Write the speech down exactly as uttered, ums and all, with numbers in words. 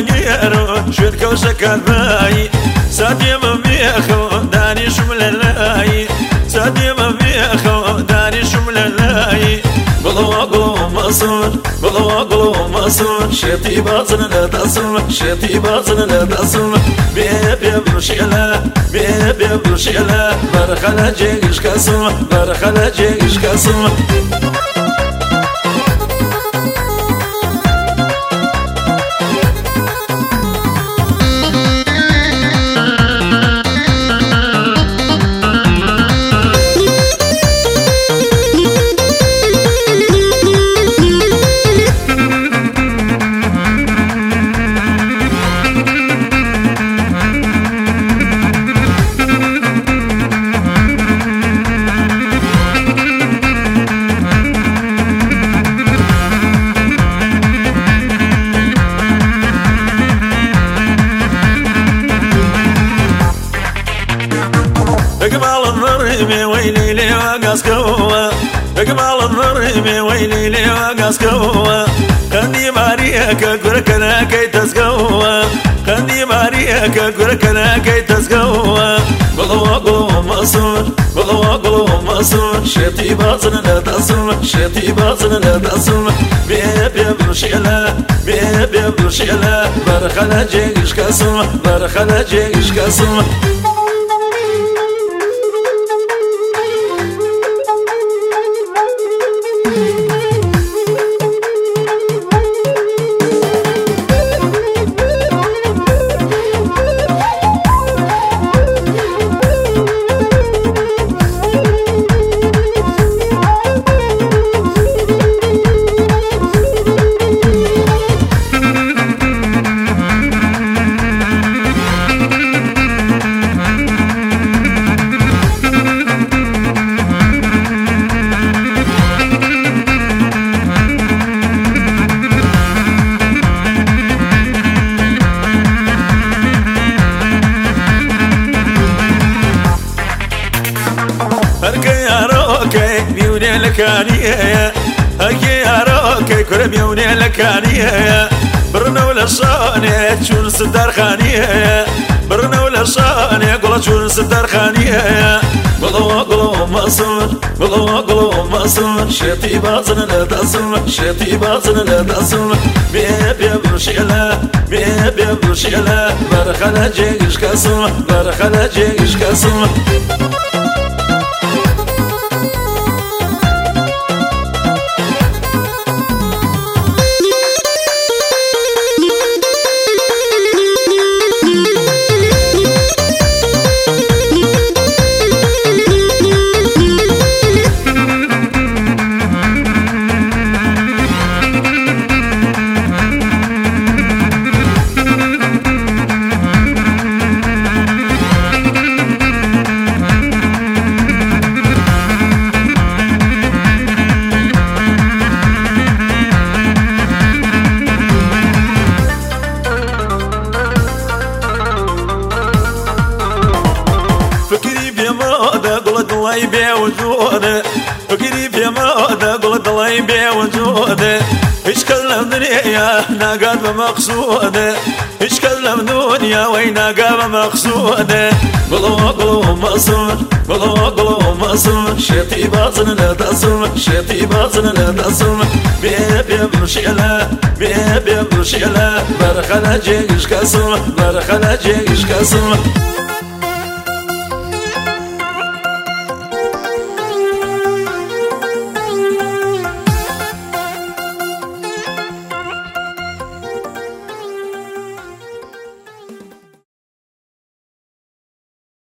گێرۆ شوێن کەوشەکان بایی سادێمە بێخەوە دانیشم لە لایی سادێمە بێخەوە دانیشم لە لایی گوڵەوە گوڵەوە مەسوور گوڵەوە گوڵەوە مەسوور شێتی بازن لە دەسم شێتی بازن لە دەسم بێ بێ بڕشێلە بێ بێ بڕشێلە بەرخە لە جێگیش کەسم بەرخە لە جێگیش کەسم اقبال الضريمي ويلي لي وقاسكوه اقبال الضريمي ويلي لي وقاسكوه خندي ماريك كركنا كي تسقوه خندي ماريك كركنا كي تسقوه قلوه قلوه مأسور قلوه قلوه مأسور شيتي باطن لا تصم شيتي باطن لا تصم بيب يب رشيلة بيب يب رشيلة برخلا جيش كسم برخلا جيش كسم لكانية هكي هروكي كل بيوني لكانية برنا ولا شاني تشون صدر خانية برنا ولا شاني قول تشون صدر خانية قلوا قلوا مأسور قلوا قلوا مأسور شيتي باطن لا تصم شيتي باطن لا تصم بيب يب رشيلة بيب يب رشيلة برخلا جيش كسم برخلا جيش كسم الله يبيع وجوده فقريب يا ماذا قلت الله يبيع وجوده ايش كلم دنيا ناقاد بمقصوده ايش كلم دنيا وين ناقاد بمقصوده قلوا قلوا مأسور قلوا قلوا مأسور شيتي باطن لا تصم شيتي باطن لا تصم بيب يب رشيلة بيب يب رشيلة برخلا جيش كسم برخلا جيش كسم